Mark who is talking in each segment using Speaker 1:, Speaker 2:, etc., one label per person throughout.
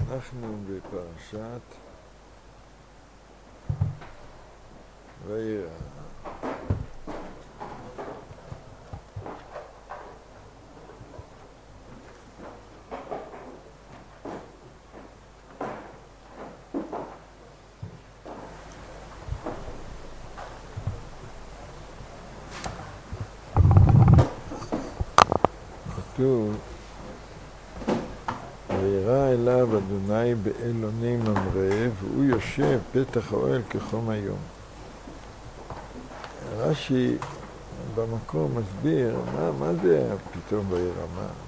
Speaker 1: אנחנו בפרשת וירא. כתוב וירא אליו אדוני באלוני ממרא והוא יושב פתח האוהל כחום היום. רש"י במקום מסביר מה זה פתאום וירא.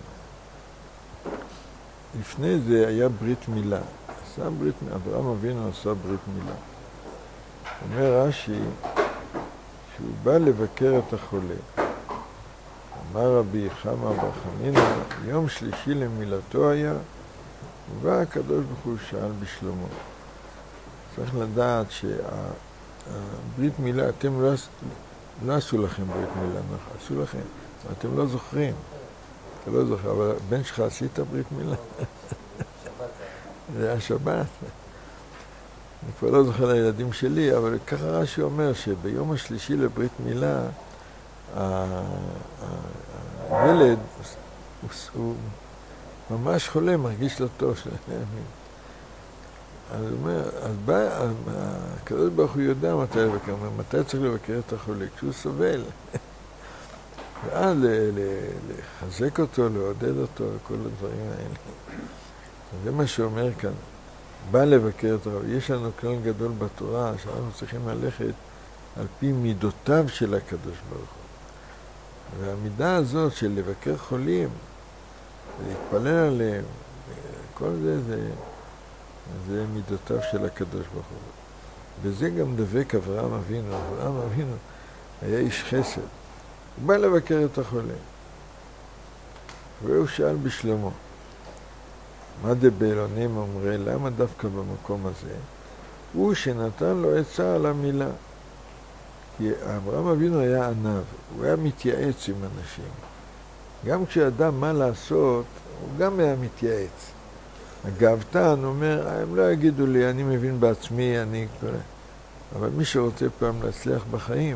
Speaker 1: לפני זה היה ברית מילה. אברהם אבינו עשה ברית מילה. אומר רש"י שהוא בא לבקר את החולה. אמר רבי חמא בר חנינא, יום שלישי למילתו היה, ובא הקדוש ברוך הוא שאל בשלומו. צריך לדעת שהברית מילה, אתם לא עשו לכם ברית מילה, עשו לכם, אתם לא זוכרים. אתה לא זוכר, אבל הבן שלך עשית ברית מילה? זה היה שבת. אני כבר לא זוכר לילדים שלי, אבל ככה רש"י אומר שביום השלישי לברית מילה, הילד הוא ממש חולה, מרגיש לו טוב. אז הוא אומר, אז בא, הקדוש ברוך הוא יודע מתי לבקר, מתי צריך לבקר את החולה, כשהוא סובל. ואז לחזק אותו, לעודד אותו, כל הדברים האלה. זה מה שאומר כאן, בא לבקר את החולה. יש לנו כלל גדול בתורה, שאנחנו צריכים ללכת על פי מידותיו של הקדוש ברוך הוא. והמידה הזאת של לבקר חולים, להתפלל עליהם, כל זה מידותיו של הקדוש ברוך הוא. וזה גם דבק אברהם אבינו. אברהם אבינו היה איש חסד. הוא בא לבקר את החולה. והוא שאל בשלמה, מה זה באלוני ממרא? למה דווקא במקום הזה? הוא שנתן לו עצה על המילה. כי אברהם אבינו היה ענב, הוא היה מתייעץ עם אנשים. גם כשאדם מה לעשות, הוא גם היה מתייעץ. הגאוותן אומר, הם לא יגידו לי, אני מבין בעצמי, אני קורא. אבל מי שרוצה פעם להצליח בחיים,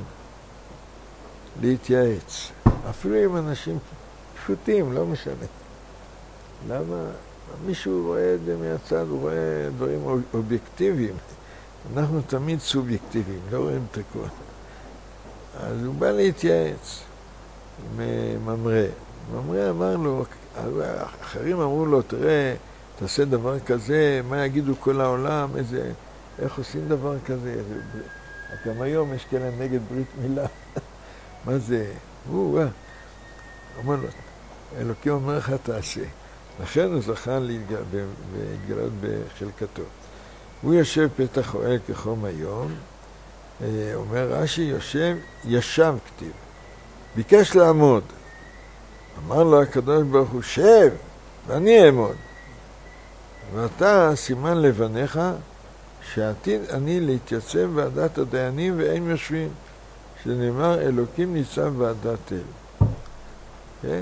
Speaker 1: להתייעץ. אפילו עם אנשים פשוטים, לא משנה. למה? מישהו רואה את זה מהצד, הוא רואה דברים אובייקטיביים. אנחנו תמיד סובייקטיביים, לא רואים את הכל. אז הוא בא להתייעץ עם ממרא. ממרא אמר לו, אחרים אמרו לו, תראה, תעשה דבר כזה, מה יגידו כל העולם, איך עושים דבר כזה? גם היום יש כאלה נגד ברית מילה. מה זה? הוא אומר לו, אלוקים אומר לך תעשה. לכן הוא זכה להתגלות בחלקתו. הוא יושב פתח אוהל כחום היום, אומר רש"י, ישב כתיב, ביקש לעמוד. אמר לו הקדוש ברוך הוא, שב, ואני אעמוד. ואתה סימן לבניך, שעתיד אני להתייצב ועדת הדיינים ואין יושבים, שנאמר אלוקים ניצב ועדת אל. כן?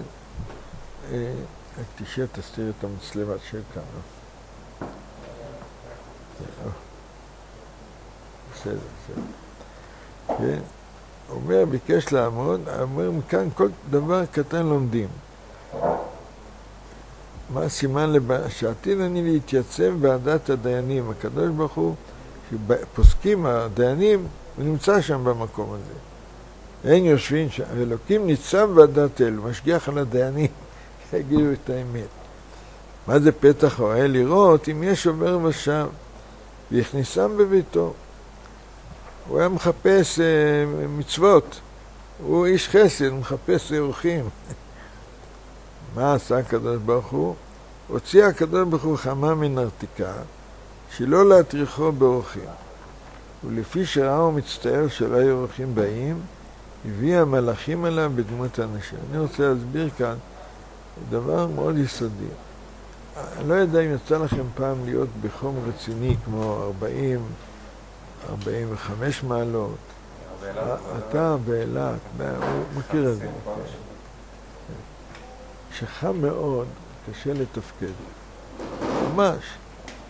Speaker 1: תשאר, תסתיר את המצלמת של כאן. בסדר. כן? אומר, ביקש לעמוד, אומר, מכאן כל דבר קטן לומדים. מה סימן שעתיד אני להתייצב בעדת הדיינים. הקדוש ברוך הוא, שפוסקים הדיינים, הוא נמצא שם במקום הזה. אין יושבים שם, אלוקים ניצב ועדת אל, משגיח על הדיינים, יגידו את האמת. מה זה פתח האוהל? לראות אם יש עובר ושב, והכניסם בביתו. הוא היה מחפש מצוות, הוא איש חסד, מחפש אורחים. מה עשה הקדוש ברוך הוא? הוציא הקדוש ברוך הוא חמה מן ארתיקה, שלא להטריחו באורחים. ולפי שראה ומצטער שלא היו אורחים באים, הביא המלאכים עליו בדמות אנשים. אני רוצה להסביר כאן דבר מאוד יסודי. אני לא יודע אם יצא לכם פעם להיות בחום רציני כמו 45 מעלות. אתה באילת, הוא מכיר את זה. שחם מאוד, קשה לתפקד. ממש.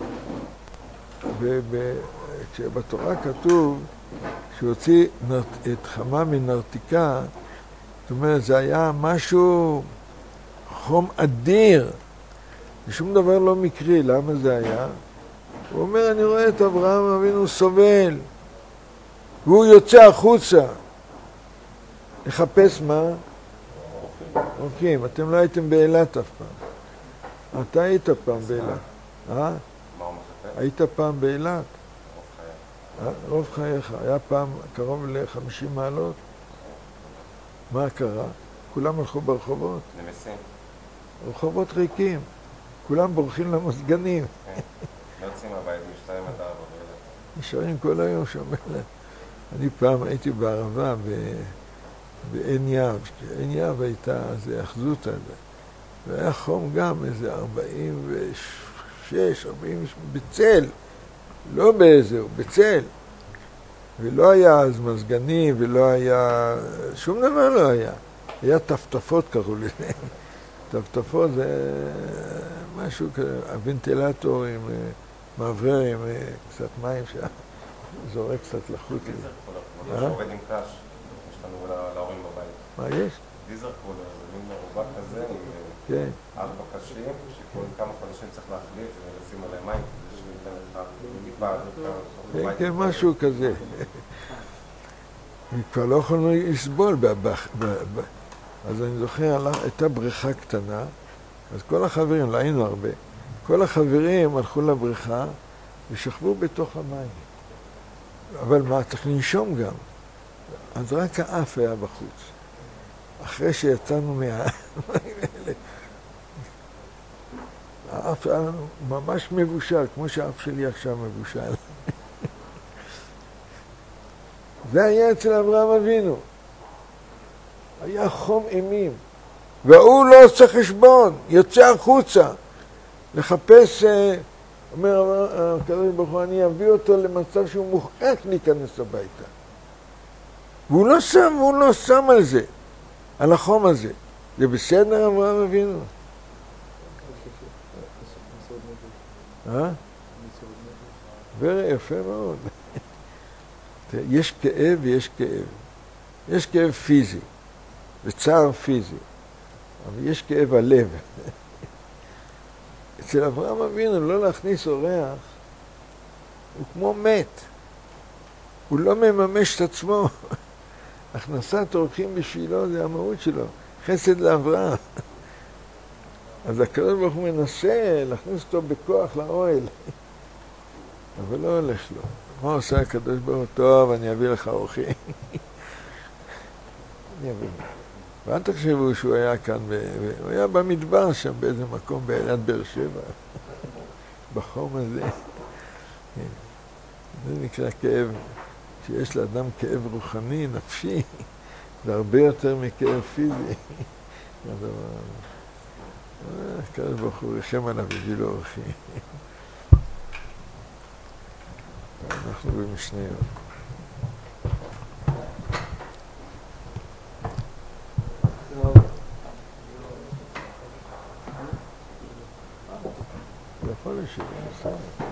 Speaker 1: כשבתורה כתוב שהוציא את חמה מנרתיקה, זאת אומרת, זה היה משהו חום אדיר, ושום דבר לא מקרי. למה זה היה? הוא אומר, אני רואה את אברהם אבינו סובל, והוא יוצא החוצה. לחפש מה? אוקיי, אתם לא הייתם באילת אף פעם. אתה היית פעם באילת. היית פעם באילת? רוב חייך. היה פעם קרוב ל-50 מעלות? מה קרה? כולם הלכו ברחובות.
Speaker 2: נמסים.
Speaker 1: רחובות ריקים. כולם בורחים למזגנים.
Speaker 2: לא יוצאים מהבית, משתיים עד 4 באילת.
Speaker 1: נשארים כל היום שם. אני פעם הייתי בערבה בעין יהב. עין יהב הייתה, זה אחזות הזה. והיה חום גם איזה 46, 40, בצל. לא באיזהו, בצל. ולא היה אז מזגנים, ולא היה, שום דבר לא היה. היה טפטפות קראו לזה. טפטפות זה משהו כזה, הוונטילטור עם מעבר עם קצת מים שזורק קצת לחוץ.
Speaker 2: דיזר קולר, שעובד עם קש, יש לנו להורים בבית.
Speaker 1: מה יש?
Speaker 2: דיזר קולר, זה מין מרובע כזה עם 4 קשים, שכל כמה חודשים צריך להחליף ולשים עליהם מים, כדי שניתן לך טיפה.
Speaker 1: כן, משהו כזה. כבר לא יכולנו לסבול. אז אני זוכר, הייתה בריכה קטנה, אז כל החברים, לא היינו הרבה, כל החברים הלכו לבריכה ושכבו בתוך המים. אבל מה, צריך לנשום גם. אז רק האף היה בחוץ. אחרי שיצאנו מהמים האלה, האף היה ממש מבושל, כמו שהאף שלי עכשיו מבושל. זה היה אצל אברהם אבינו. היה חום אימים. והוא לא עושה חשבון, יוצא החוצה. לחפש, אומר הקדוש ברוך הוא, אני אביא אותו למצב שהוא מוכרח להיכנס הביתה. והוא לא שם על זה, על החום הזה. זה בסדר אברהם אבינו? יפה מאוד. יש כאב ויש כאב. יש כאב פיזי, וצער פיזי, אבל יש כאב הלב. אצל אברהם אבינו לא להכניס אורח, הוא כמו מת. הוא לא מממש את עצמו. הכנסת אורחים בשבילו זה המהות שלו. חסד לאברהם. אז הקדוש ברוך הוא מנסה להכניס אותו בכוח לאוהל. אבל לא הולך לו. מה עושה הקדוש ברוך הוא? טוב, אני אביא לך אורחים. אני אביא. ואל תחשבו שהוא היה כאן, הוא היה במדבר שם באיזה מקום באילת באר שבע. בחום הזה. זה נקרא כאב, שיש לאדם כאב רוחני, נפשי, זה הרבה יותר מכאב פיזי. הקדוש ברוך הוא רחם עליו בשבילו אורחים. אנחנו במשניות. יכול לשאול, בסדר.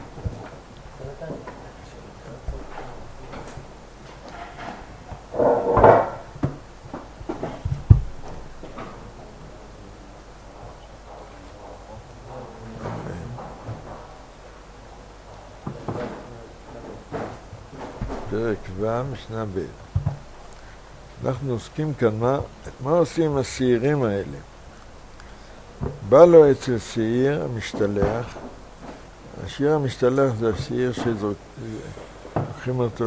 Speaker 1: פרק ו' משנה ב'. אנחנו עוסקים כאן מה עושים עם השעירים האלה. בא לו אצל שעיר המשתלח. השעיר המשתלח זה השעיר שלוקחים אותו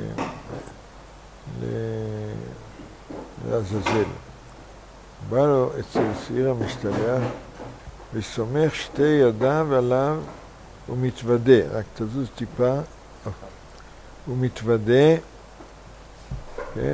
Speaker 1: לעזאזל. בא לו אצל שעיר המשתלח וסומך שתי ידיו עליו ומתוודה. רק תזוז טיפה. הוא מתוודה, כן?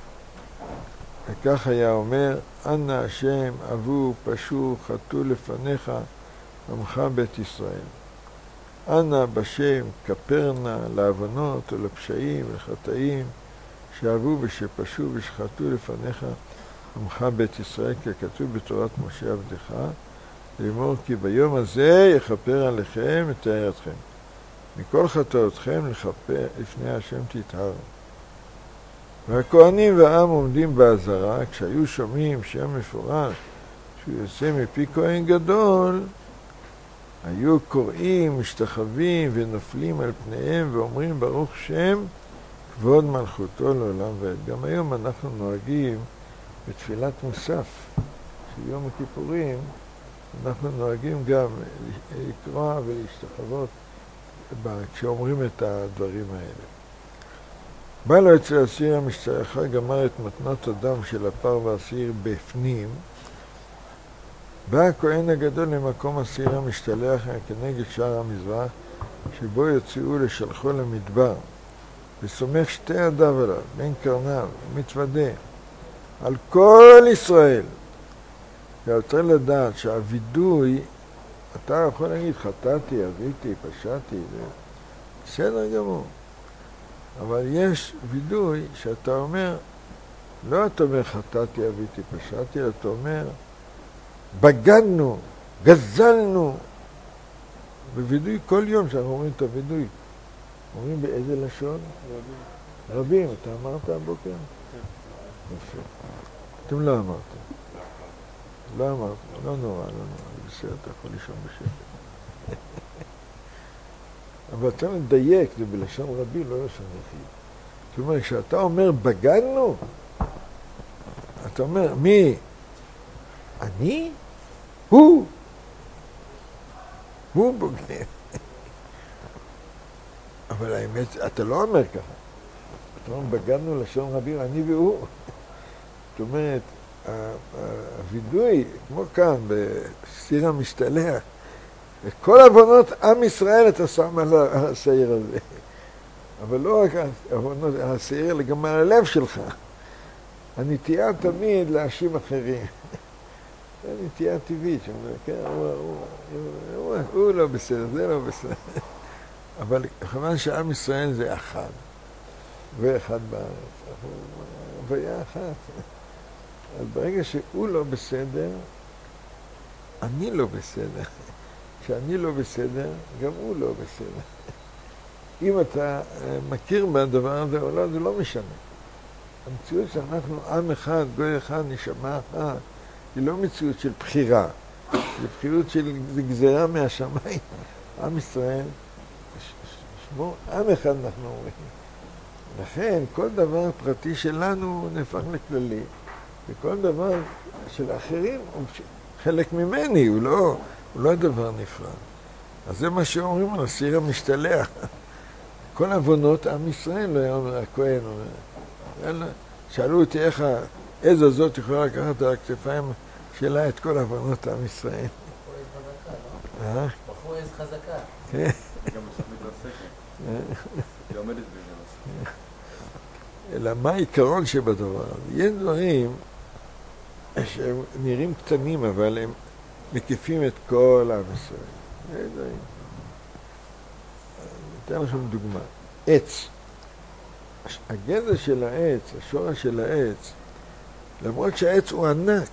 Speaker 1: וכך היה אומר, אנא השם אבו פשו חטאו לפניך עמך בית ישראל. אנא בשם כפרנה לעוונות ולפשעים ולחטאים שאבו ושפשו ושחטאו לפניך עמך בית ישראל, ככתוב בתורת משה עבדך, לאמור כי ביום הזה יכפר עליכם ותאר אתכם. מכל חטאותכם לכפר לפני השם תטהרו. והכהנים והעם עומדים בעזרה, כשהיו שומעים שם מפורש שהוא יוצא מפי כהן גדול, היו קוראים, משתחווים ונופלים על פניהם ואומרים ברוך שם כבוד מלכותו לעולם ועד. גם היום אנחנו נוהגים בתפילת מוסף של יום הכיפורים, אנחנו נוהגים גם לקרוא ולהשתחוות כשאומרים את הדברים האלה. בא לו אצל הסיר המשתלח, גמר את מתנות הדם של הפר והסיר בפנים, בא הכהן הגדול למקום הסיר המשתלח כנגד שער המזבח, שבו יוציאו לשלחו למדבר, וסומך שתי ידיו עליו, בין קרניו, ומתוודה על כל ישראל. ויותר לדעת שהווידוי, אתה יכול להגיד חטאתי, אביתי, פשעתי, בסדר גמור. אבל יש וידוי שאתה אומר, לא אתה אומר חטאתי, אביתי, פשעתי, אלא אתה אומר, בגדנו, גזלנו. בווידוי כל יום שאנחנו אומרים את הווידוי, אומרים באיזה לשון? רבים. אתה אמרת הבוקר? יפה. אתם לא אמרתם. לא אמרתם. לא נורא, בסדר, אתה יכול לישון בשקט. אבל אתה מדייק, זה בלשון רבי, לא לשון יחיד. זאת אומרת, כשאתה אומר בגדנו, אתה אומר, מי? אני? הוא בוגד. אבל האמת, אתה לא אומר ככה. אתה אומר, בגדנו לשון רבי, אני והוא. זאת אומרת, הווידוי, כמו כאן, בסיר המשתלח, וכל עוונות עם ישראל אתה שם על השעיר הזה. אבל לא רק עוונות, השעיר אלא גם על הלב שלך. הנטייה תמיד להאשים אחרים. זה נטייה טבעית, שאומר, כן, הוא לא בסדר, זה לא בסדר. אבל כמובן שעם ישראל זה אחד, ואחד בארץ. הוויה אחת. אז ברגע שהוא לא בסדר, אני לא בסדר. כשאני לא בסדר, גם הוא לא בסדר. אם אתה מכיר בדבר הזה או לא, זה לא משנה. המציאות שאנחנו עם אחד, גוי אחד, נשמה אחת, היא לא מציאות של בחירה. זה בחירות של גזירה מהשמיים. עם ישראל, שמו, עם אחד אנחנו אומרים. לכן, כל דבר פרטי שלנו נהפך לכללי. וכל דבר של אחרים הוא חלק ממני, הוא לא דבר נפרד. אז זה מה שאומרים על הסיר המשתלח. כל עוונות עם ישראל לא היה אומר, הכהן אומר. שאלו אותי איך העז הזאת יכולה לקחת על הכתפיים שלה את כל עוונות עם ישראל.
Speaker 3: בחור עז חזקה, לא? בחור עז חזקה.
Speaker 1: כן.
Speaker 2: גם עכשיו מתרסקת. היא עומדת בעניין.
Speaker 1: אלא מה העיקרון שבדבר? יש דברים שהם נראים קטנים, אבל הם מקיפים את כל עם ישראל. יש דברים. אתן לכם דוגמה. עץ. הגזע של העץ, השורש של העץ, למרות שהעץ הוא ענק,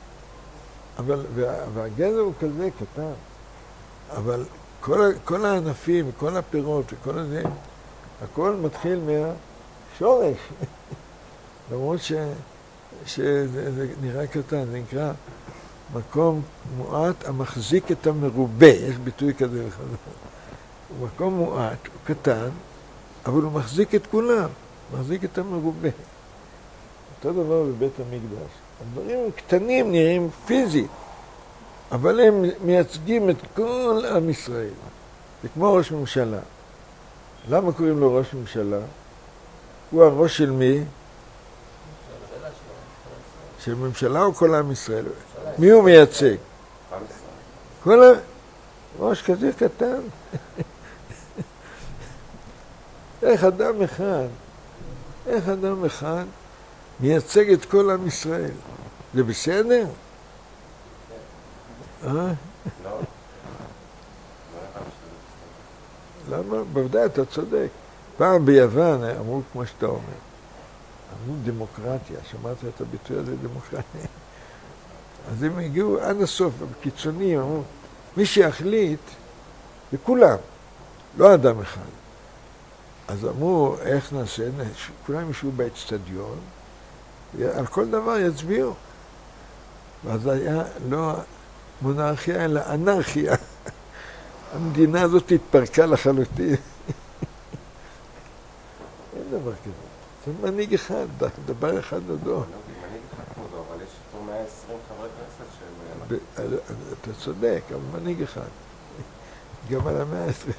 Speaker 1: והגזע הוא כזה קטן, אבל כל הענפים, כל הפירות וכל הזה, הכל מתחיל מהשורש. למרות שזה נראה קטן, זה נקרא מקום מועט המחזיק את המרובה, יש ביטוי כזה וחזק. הוא מקום מועט, הוא קטן, אבל הוא מחזיק את כולם, מחזיק את המרובה. אותו דבר בבית המקדש. הדברים קטנים נראים פיזית, אבל הם מייצגים את כל עם ישראל. זה כמו ראש ממשלה. למה קוראים לו ראש ממשלה? הוא הראש של מי? של ממשלה או כל עם ישראל? מי הוא מייצג? כל ראש כזה קטן. איך אדם אחד מייצג את כל עם ישראל? זה בסדר? למה? בוודאי, אתה צודק. פעם ביוון אמרו כמו שאתה אומר. אמרו דמוקרטיה, שמעת את הביטוי הזה דמוקרטיה? אז הם הגיעו עד הסוף, בקיצוניים, אמרו, מי שיחליט, זה כולם. לא אדם אחד. אז אמרו, איך נעשה? כולם ישבו באצטדיון, ועל כל דבר יצביעו. ואז היה לא מונרכיה, אלא אנרכיה. המדינה הזאת התפרקה לחלוטין. אין דבר כזה. זה מנהיג אחד, דבר אחד לדור.
Speaker 2: מנהיג אחד כבודו, אבל יש יותר 120 חברי כנסת שהם...
Speaker 1: אתה צודק, אבל מנהיג אחד. גם על 120.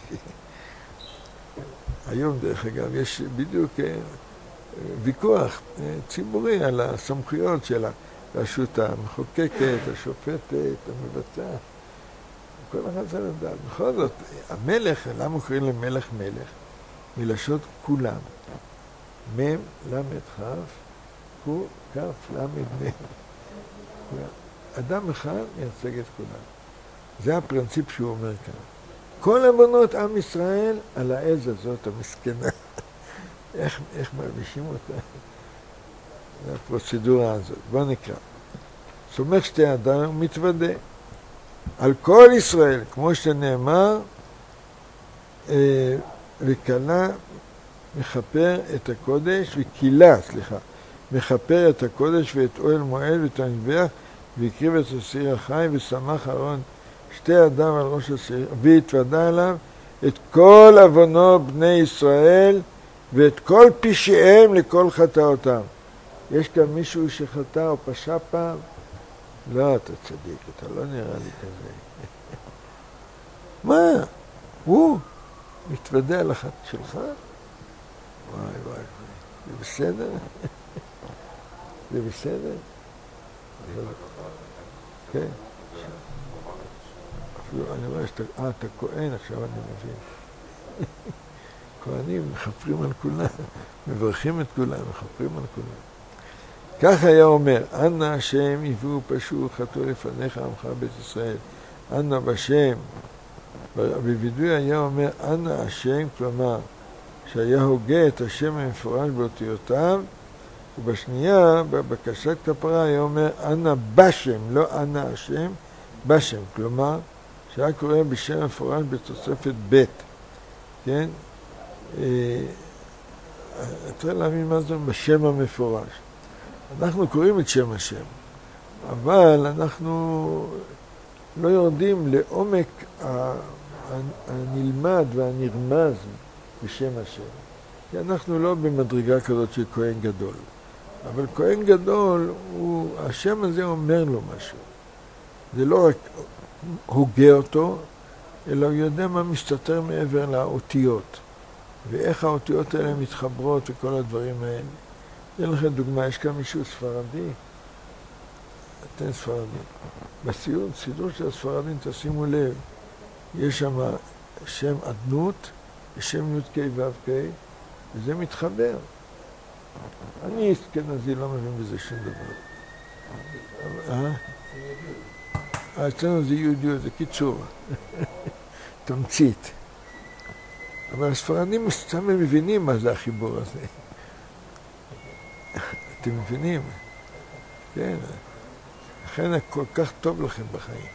Speaker 1: היום, דרך אגב, יש בדיוק ויכוח ציבורי על הסמכויות של הרשות המחוקקת, השופטת, המבצעת. כל אחד צריך לדעת. בכל זאת, המלך, למה קוראים למלך מלך? מלשון כולם. מם, למד חף, הוא כף, למד מם. אדם אחד מייצג את כולם. זה הפרינציפ שהוא אומר כאן. כל הבנות עם ישראל על העז הזאת המסכנה. איך מרגישים אותה? זה הפרוצדורה הזאת. בוא נקרא. סומך שתי אדם ומתוודה. על כל ישראל, כמו שנאמר, וכלה מחפר את הקודש, וכילה, מחפר את הקודש ואת אוהל מועד ואת המזבח, והקריב את הסיר החי, ושמח אהרון שתי אדם על ראש הסיר, והתוודה עליו את כל עוונו בני ישראל, ואת כל פשעיהם לכל חטאותם. יש כאן מישהו שחטא או פשע פעם? לא, אתה צדיק, אתה לא נראה לי כזה. מה? הוא מתוודה על החטא שלך? וואי, וואי, זה בסדר? זה בסדר? כן. אפילו אני רואה שאתה, אתה כהן, עכשיו אני מבין. כהנים מחפרים על כולם, מברכים את כולם, מחפרים על כולם. כך היה אומר, אנא השם הביאו פשעו חטאו לפניך עמך בית ישראל. אנא בשם. בווידוי היה אומר, אנא השם, כלומר, שהיה הוגה את השם המפורש באותיותיו, ובשנייה, בבקשת כפרה, היה אומר, אנא בשם, לא אנא השם, בשם. כלומר, שהיה קורא בשם המפורש בתוספת ב', כן? צריך להבין מה זה בשם המפורש. אנחנו קוראים את שם השם, אבל אנחנו לא יורדים לעומק הנלמד והנרמז בשם השם. כי אנחנו לא במדרגה כזאת של כהן גדול. אבל כהן גדול, השם הזה אומר לו משהו. זה לא רק הוגה אותו, אלא הוא יודע מה מסתתר מעבר לאותיות. ואיך האותיות האלה מתחברות וכל הדברים האלה. אתן לכם דוגמה, יש כאן מישהו ספרדי, אתן ספרדי. בסידור של הספרדים, תשימו לב, יש שם שם אדנות, ושם י' ק' ו' ק', וזה מתחבר. אני אשכנזי לא מבין בזה שום דבר. אצלנו זה י' זה קיצור, תמצית. אבל הספרדים סתם מבינים מה זה החיבור הזה. אתם מבינים? כן. לכן כל כך טוב לכם בחיים.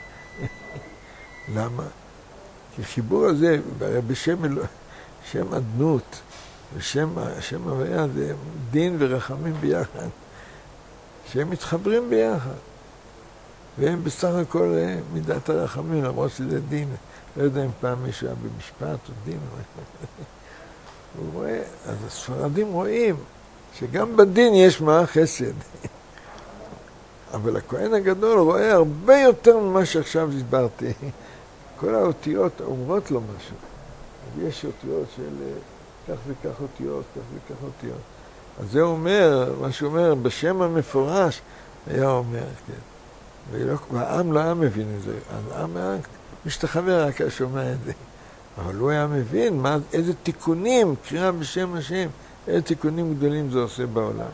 Speaker 1: למה? כי החיבור הזה, בשם אדנות, ושם הוויה זה דין ורחמים ביחד, שהם מתחברים ביחד. והם בסך הכל מידת הרחמים, למרות שזה דין. לא יודע אם פעם מישהו היה במשפט או דין. הוא רואה, אז הספרדים רואים שגם בדין יש מה חסד. אבל הכהן הגדול רואה הרבה יותר ממה שעכשיו הסברתי. כל האותיות אומרות לו משהו. יש אותיות של כך וכך אותיות, כך וכך אותיות. אז זה אומר, מה שהוא אומר, בשם המפורש, היה אומר, כן. והעם לא היה מבין את זה. העם היה משתחווה רק שומע את זה. אבל הוא היה מבין איזה תיקונים, קריאה בשם השם, איזה תיקונים גדולים זה עושה בעולם.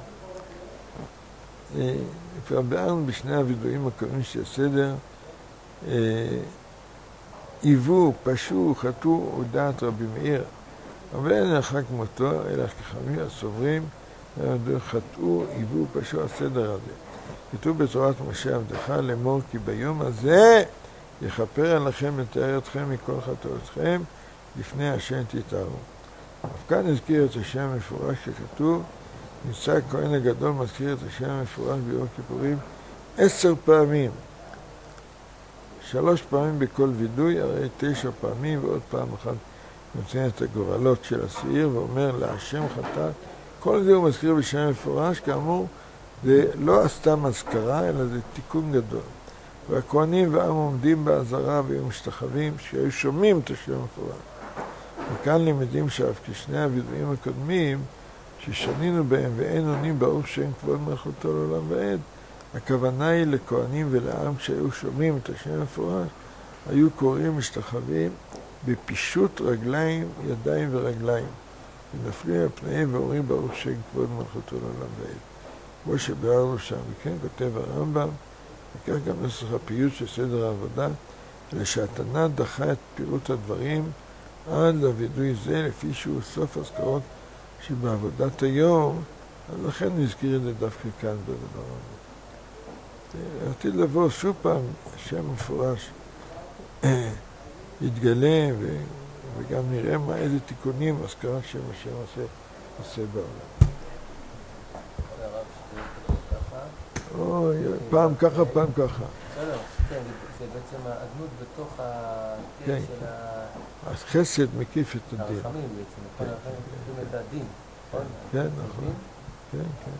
Speaker 1: כבר ביארנו בשני הווידויים הקודמים של הסדר, היוו, פשעו, חטאו, הודעת רבי מאיר, אבל אין אחר כמותו, אלא כחכמים הסוברים, חטאו, היוו, פשעו, הסדר הזה. כתוב בתורת משה עבדך לאמור כי ביום הזה יכפר עליכם לתאר אתכם מכל חטאותיכם לפני השם תתארו. אף כאן הזכיר את השם המפורש שכתוב, נמצא הכהן הגדול מזכיר את השם המפורש ביום כיפורים 10 פעמים. 3 פעמים בכל וידוי, הרי 9 פעמים, ועוד פעם אחת נותן את הגורלות של השעיר ואומר להשם חטאת. כל זה הוא מזכיר בשם מפורש, כאמור, זה לא סתם אזכרה, אלא זה תיקון גדול. והכהנים והעם עומדים בעזרה והיו משתחווים, שהיו שומעים את השם המפורש. וכאן למדים שאף כשני הוידויים הקודמים, ששנינו בהם ואין עונים ברוך שם כבוד מלכותו לעולם ועד, הכוונה היא לכהנים ולעם שהיו שומעים את השם המפורש, היו קוראים משתחווים בפישוט רגליים, ידיים ורגליים, ונפלים על פניהם ואומרים ברוך שם כבוד מלכותו לעולם ועד. כמו שביארנו שם, וכן כותב הרמב"ם, וכך גם נוסח הפיוט של סדר העבודה, אלא שהתנא דחה את פירוט הדברים עד לווידוי זה, לפי שהוא סוף הזכרות שבעבודת היום, אז לכן נזכיר את זה דווקא כאן בדבר הזה. עתיד לבוא שוב פעם, השם מפורש יתגלה וגם נראה איזה תיקונים הזכרת שם השם עושה בעולם. אוי, פעם ככה, פעם ככה.
Speaker 3: לא, כן, זה בעצם האדנות בתוך
Speaker 1: כן.
Speaker 3: של
Speaker 1: החסד מקיף את הדין.
Speaker 3: הרחמים בעצם, נכון? הרחמים מקיפים את הדין.
Speaker 1: כן, נכון. כן, כן.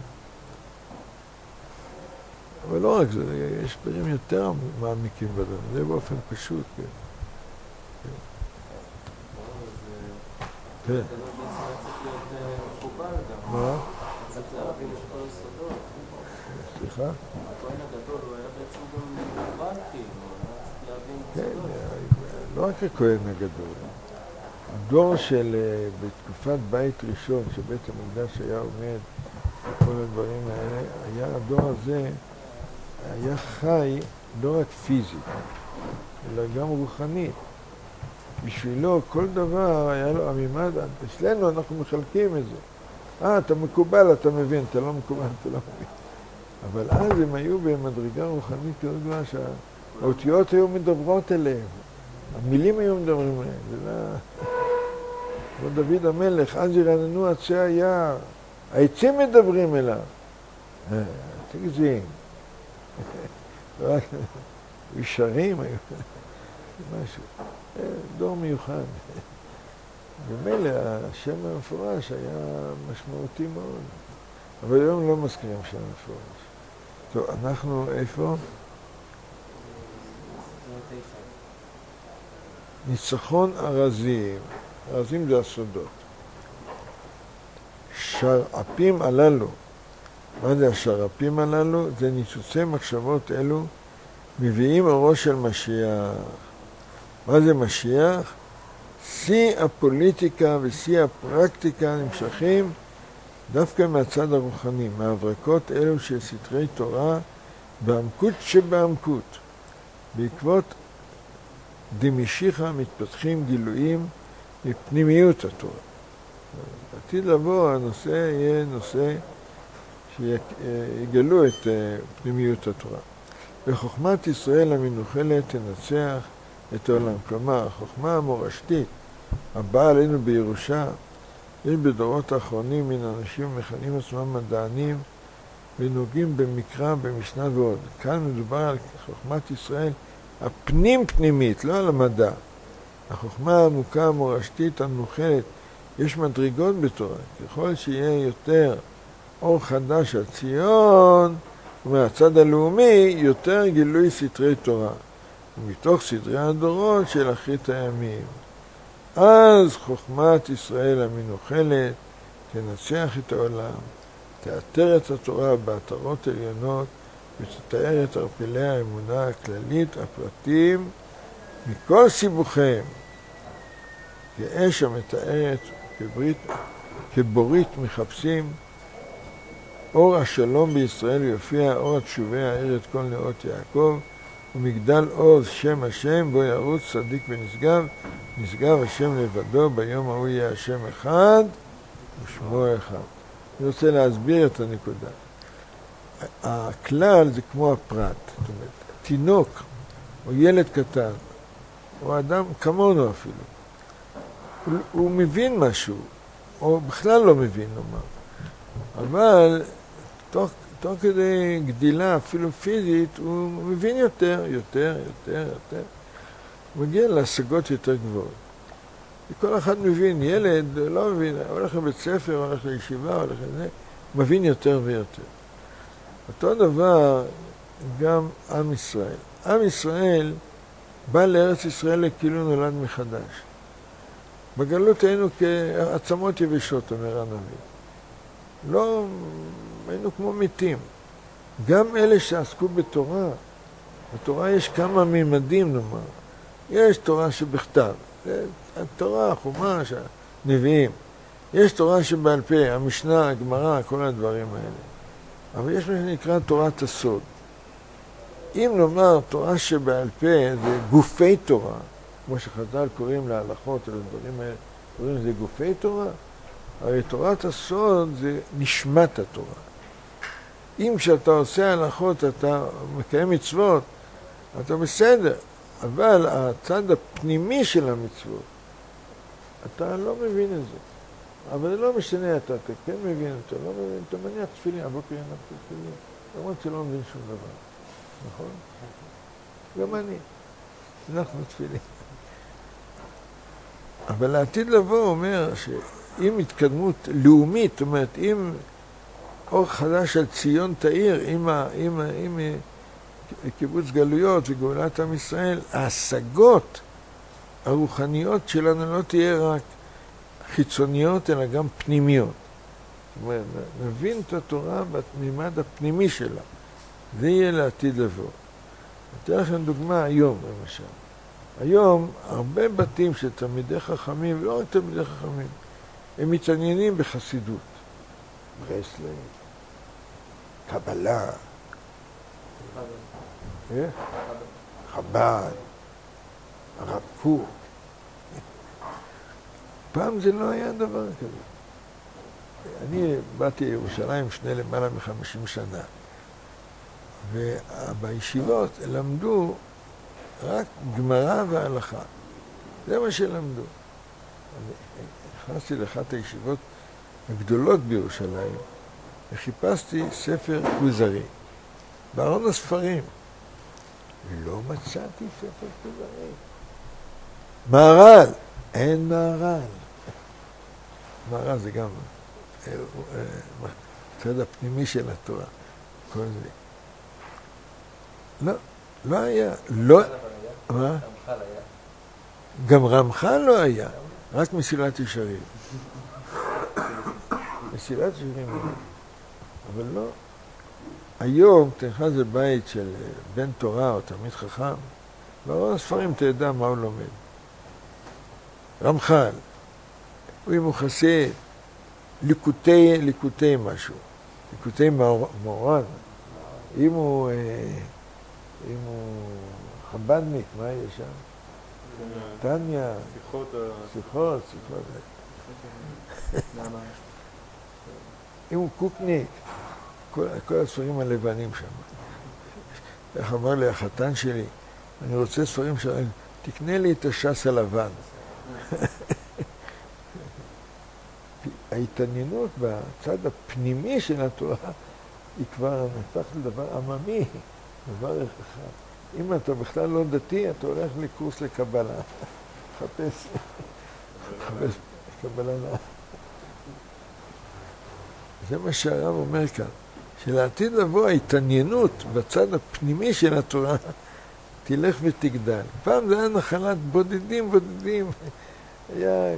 Speaker 1: אבל לא רק זה, יש דברים יותר מעמיקים בדבר, זה באופן פשוט, כן. כן. מה? סליחה?
Speaker 3: הכהן הגדול הוא היה בעצם גם מוגבל, כאילו,
Speaker 1: כן, לא רק הכהן הגדול. הדור של, בתקופת בית ראשון, שבית המקדש היה עומד, וכל הדברים האלה, היה הדור הזה, היה חי לא רק פיזית, אלא גם רוחנית. בשבילו כל דבר היה לו עמימד, אצלנו אנחנו מחלקים את זה. אתה מקובל, אתה מבין, אתה לא מקובל, אתה לא מבין. אבל אז הם היו במדרגה רוחנית מאוד גדולה שהאותיות היו מדברות אליהם. המילים היו מדברים אליהם. זה לא... כמו דוד המלך, אז ירננו עצי היער. העצים מדברים אליו. תגזים. רק ישרים היו. משהו. דור מיוחד. במילא השם המפורש היה משמעותי מאוד. אבל היום לא מזכירים שם מפורש. טוב, אנחנו איפה? ניצחון ארזים. ארזים זה הסודות. שרעפים הללו. מה זה השרעפים הללו? זה ניצוצי מחשבות אלו מביאים אורו של משיח. מה זה משיח? שיא הפוליטיקה ושיא הפרקטיקה נמשכים דווקא מהצד הרוחני, מהברקות אלו של סתרי תורה, בעמקות שבעמקות. בעקבות דמשיחא מתפתחים גילויים מפנימיות התורה. בעתיד לבוא הנושא יהיה נושא שיגלו את פנימיות התורה. וחוכמת ישראל המנוחלת תנצח את העולם. כלומר, החוכמה המורשתית הבאה עלינו בירושה, יש בדורות האחרונים מן אנשים המכנים עצמם מדענים ונוגעים במקרא, במשנה ועוד. כאן מדובר על חוכמת ישראל הפנים-פנימית, לא על המדע. החוכמה העמוקה המורשתית המנוחלת, יש מדרגות בתורה. ככל שיהיה יותר אור חדש על ציון, ומהצד הלאומי יותר גילוי סתרי תורה. ומתוך סדרי הדורות של אחרית הימים. אז חוכמת ישראל המנוחלת תנצח את העולם, תאתר את התורה בהתרות עליונות ותתאר את ערפילי האמונה הכללית, הפרטים, מכל סיבוכיהם, כאש המתארת כבורית מחפשים, אור השלום בישראל יופיע, אור התשובה האיר את כל נאות יעקב, ומגדל עוז שם השם, בו ירוץ צדיק ונשגב, נשגב השם לבדו, ביום ההוא יהיה השם אחד ושמו אחד. אני רוצה להסביר את הנקודה. הכלל זה כמו הפרט, זאת אומרת, תינוק או ילד קטן, או אדם כמונו אפילו. הוא מבין משהו, או בכלל לא מבין, נאמר. אבל תוך כדי גדילה, אפילו פיזית, הוא מבין יותר. הוא מגיע להשגות יותר גבוהות. וכל אחד מבין, ילד לא מבין, הולך לבית ספר, הולך לישיבה, הולך לזה, מבין יותר ויותר. אותו דבר גם עם ישראל. עם ישראל בא לארץ ישראל כאילו נולד מחדש. בגלות היינו כעצמות יבשות, אומר הנביא. לא, היינו כמו מתים. גם אלה שעסקו בתורה, בתורה יש כמה מימדים, נאמר. יש תורה שבכתב, התורה, החומש, הנביאים. יש תורה שבעל פה, המשנה, הגמרא, כל הדברים האלה. אבל יש מה שנקרא תורת הסוד. אם נאמר תורה שבעל פה זה גופי תורה, כמו שחז"ל קוראים להלכות או לדברים האלה, קוראים לזה גופי תורה, הרי תורת הסוד זה נשמת התורה. אם כשאתה עושה הלכות אתה מקיים מצוות, אתה בסדר, אבל הצד הפנימי של המצוות, אתה לא מבין את זה. אבל זה לא משנה, אתה כן מבין, אתה לא מבין, אתה מניח תפילין, הבוקר הנחתי תפילין, למרות שלא מבין שום דבר, נכון? גם אני, אנחנו תפילין. אבל לעתיד לבוא אומר שאם התקדמות לאומית, זאת אומרת, אם אור חדש על ציון תאיר, עם קיבוץ גלויות וגאולת עם ישראל, ההשגות הרוחניות שלנו לא תהיה רק חיצוניות, אלא גם פנימיות. זאת אומרת, נבין את התורה בממד הפנימי שלה. זה יהיה לעתיד לבוא. אתן לכם דוגמה היום, למשל. היום, הרבה בתים של תלמידי חכמים, ולא רק תלמידי חכמים, הם מתעניינים בחסידות. ברסלב, קבלה, חב"ד, הרב קוק. פעם זה לא היה דבר כזה. אני באתי לירושלים לפני למעלה מ-50 שנה, ובישיבות למדו רק גמרא והלכה. זה מה שלמדו. נכנסתי לאחת הישיבות הגדולות בירושלים, וחיפשתי ספר כוזרי, בארון הספרים. לא מצאתי ספר כוזרי. מהר"ל, אין מהר"ל. מהר"ל זה גם הצד הפנימי של התורה. כל זה. לא היה. לא. מה? גם רמח"ל לא היה. רק מסילת ישרים. מסילת ישרים. אבל לא. היום תנכנס לבית של בן תורה או תלמיד חכם, בארון הספרים אתה יודע מה הוא לומד. רמח"ל, אם הוא חסיד, ליקוטי משהו, ליקוטי מורן, אם הוא חב"דניק, מה יש שם? טניה, שיחות. אם הוא קוקניק, כל הספרים הלבנים שם. איך אמר לי החתן שלי, אני רוצה ספרים שלהם, תקנה לי את הש"ס הלבן. ההתעניינות בצד הפנימי של התורה היא כבר נהפך לדבר עממי, דבר אחד. אם אתה בכלל לא דתי, אתה הולך לקורס לקבלה. חפש קבלה. זה מה שהרב אומר כאן, שלעתיד לבוא ההתעניינות בצד הפנימי של התורה תלך ותגדל. פעם זה היה נחלת בודדים. היה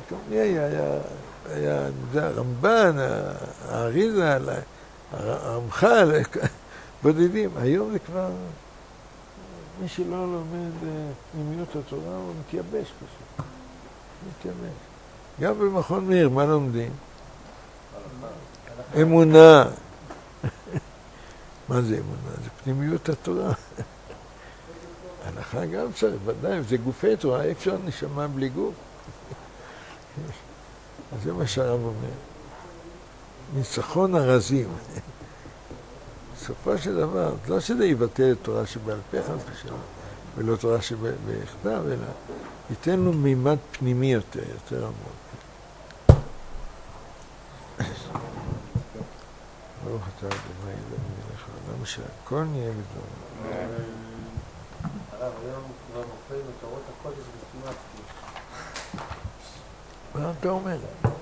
Speaker 1: הרמב"ן, האריזה, הרמח"ל, בודדים. היום זה כבר, מי שלא לומד פנימיות התורה הוא מתייבש פשוט. גם במכון מאיר, מה לומדים? אמונה. מה זה אמונה? זה פנימיות התורה. הלכה גם צריך, ודאי, זה גופי תורה, אי אפשר נשמה בלי גוף. אז זה מה שהרב אומר. ניצחון הרזים. בסופו של דבר, לא שזה יבטל את תורה שבעל פה חס ושלום, ולא תורה שבכתב, אלא ייתן לו מימד פנימי יותר עמוק. ברוך אתה אדוני אלוהינו מלך העולם שהכל נהיה בדברו.
Speaker 3: הרב, היום כבר מופיעים בתורות הקודש בסתימת פי.
Speaker 1: מה אתה אומר?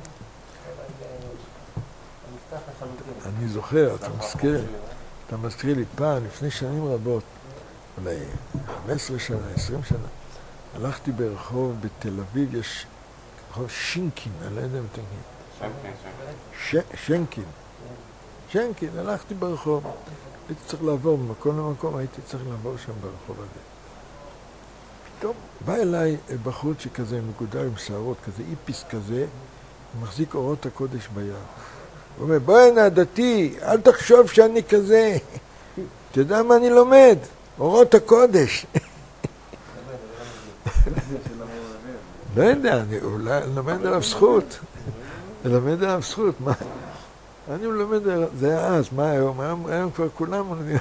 Speaker 3: המפתח לחלוטין.
Speaker 1: אני זוכר, אתה מזכיר לי פעם, לפני שנים רבות, אולי 15 שנה, 20 שנה, הלכתי ברחוב בתל אביב, יש רחוב שינקין, אני לא יודע אם אתם יודעים. שינקין, הלכתי ברחוב, הייתי צריך לעבור ממקום למקום, הייתי צריך לעבור שם ברחוב הזה. פתאום בא אליי בחוץ שכזה מגודר עם שערות, כזה איפיס כזה, מחזיק אורות הקודש ביד. הוא אומר, בוא הנה דתי, אל תחשוב שאני כזה. אתה יודע מה אני לומד? אורות הקודש. לא יודע, אני אולי לומד עליו זכות. ללמד עליו זכות, מה? אני לומד עליו, זה היה אז, מה היום? היום כבר כולם לומדים.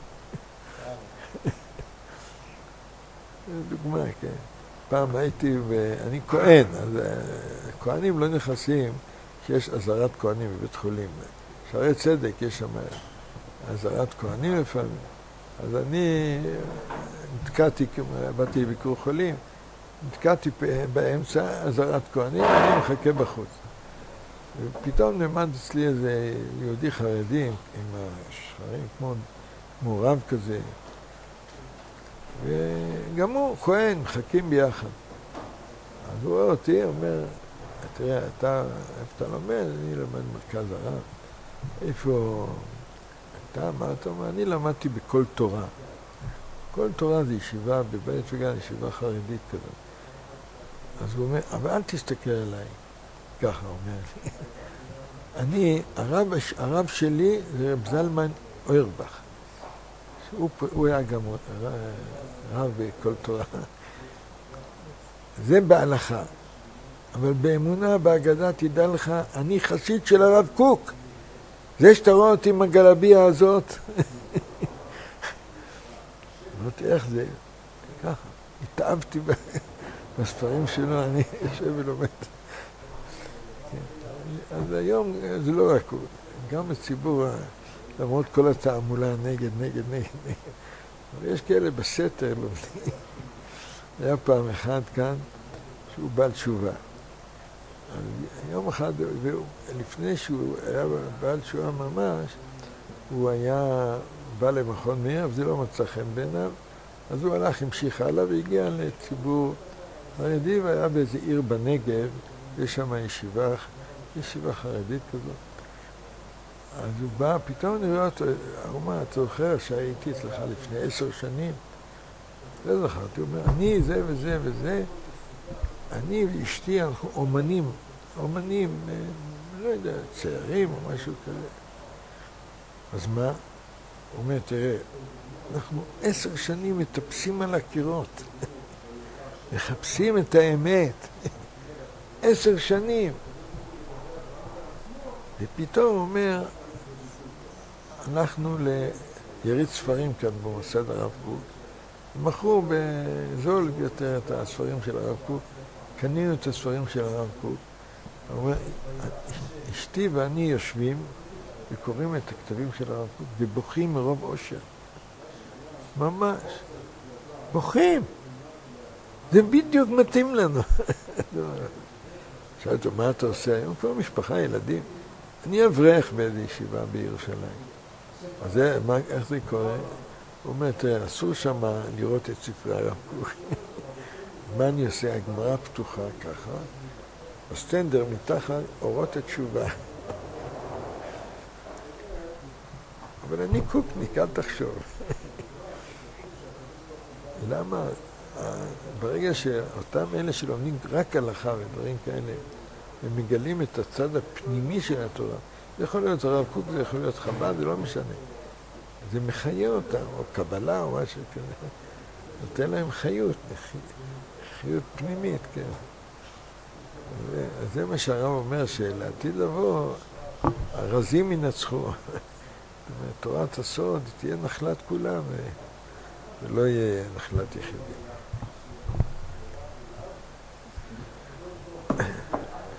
Speaker 1: דוגמה, כן. פעם הייתי, אני כהן, אז כהנים לא נכנסים שיש עזרת כהנים בבית חולים. שערי צדק, יש שם עזרת כהנים לפעמים. אז אני נתקעתי, באתי לביקור חולים, נתקעתי באמצע עזרת כהנים, אני מחכה בחוץ. ופתאום נעמד אצלי איזה יהודי חרדי עם השחרים כמו רב כזה, וגם הוא כהן, מחכים ביחד. אז הוא רואה אותי, אומר, תראה, איפה אתה לומד? אני לומד מרכז הרב. איפה אתה? מה אתה אומר? אני למדתי בכל תורה. כל תורה זה ישיבה בבית וגן, ישיבה חרדית כזאת. אז הוא אומר, אבל אל תסתכל עליי. ככה הוא אומר לי. אני, הרב שלי זה רב זלמן אוירבך. הוא היה גם רב בכל תורה. זה בהלכה. אבל באמונה, בהגדה, תדע לך, אני חסיד של הרב קוק. זה שאתה רואה אותי עם הגלביה הזאת. אמרתי, איך זה? ככה. התאהבתי בספרים שלו, אני יושב ולומד. אז היום זה לא רק הוא, גם הציבור, למרות כל התעמולה נגד. אבל יש כאלה בסתר לומדים. היה פעם אחד כאן, שהוא בעל תשובה. יום אחד, לפני שהוא היה בעל תשובה ממש, הוא היה בא למכון מאיר, אבל זה לא מצא חן בעיניו, אז הוא הלך, המשיך הלאה והגיע לציבור חרדי, והיה באיזה עיר בנגב, יש שם ישיבה חרדית כזאת. אז הוא בא, פתאום נראה אותו, אמר, אתה זוכר שהייתי אצלך לפני 10 שנים? לא זכרתי, הוא אומר, אני זה וזה וזה, אני ואשתי, אנחנו אומנים, לא יודע, צעירים או משהו כזה. אז מה? הוא אומר, תראה, אנחנו 10 שנים מטפסים על הקירות, מחפשים את האמת, 10 שנים. ופתאום הוא אומר, אנחנו ליריד ספרים כאן במוסד הרב קוק, מכרו בזול יותר את הספרים של הרב קוק, קנינו את הספרים של הרב קוק. הוא אומר, אשתי ואני יושבים וקוראים את הכתבים של הרב קוק ובוכים מרוב אושר. ממש. בוכים. זה בדיוק מתאים לנו. שאלתי אותו, מה אתה עושה היום? כבר משפחה, ילדים. אני אברך באיזו ישיבה בירושלים. אז איך זה קורה? הוא אומר, תראה, אסור שם לראות את ספרי הרב קוק. מה אני עושה? הגמרא פתוחה ככה, הסטנדר מתחת אורות התשובה. אבל אני קוקניק, אל תחשוב. למה? ברגע שאותם אלה שלומדים רק הלכה ודברים כאלה, הם מגלים את הצד הפנימי של התורה. זה יכול להיות הרב קוק, זה יכול להיות חב"ד, זה לא משנה. זה מחיה אותם, או קבלה או משהו כזה. נותן להם חיות פנימית, כן. זה מה שהרב אומר, שלעתיד לבוא, הרזים ינצחו. תורת הסוד תהיה נחלת כולם. ולא יהיה נחלת יחידים.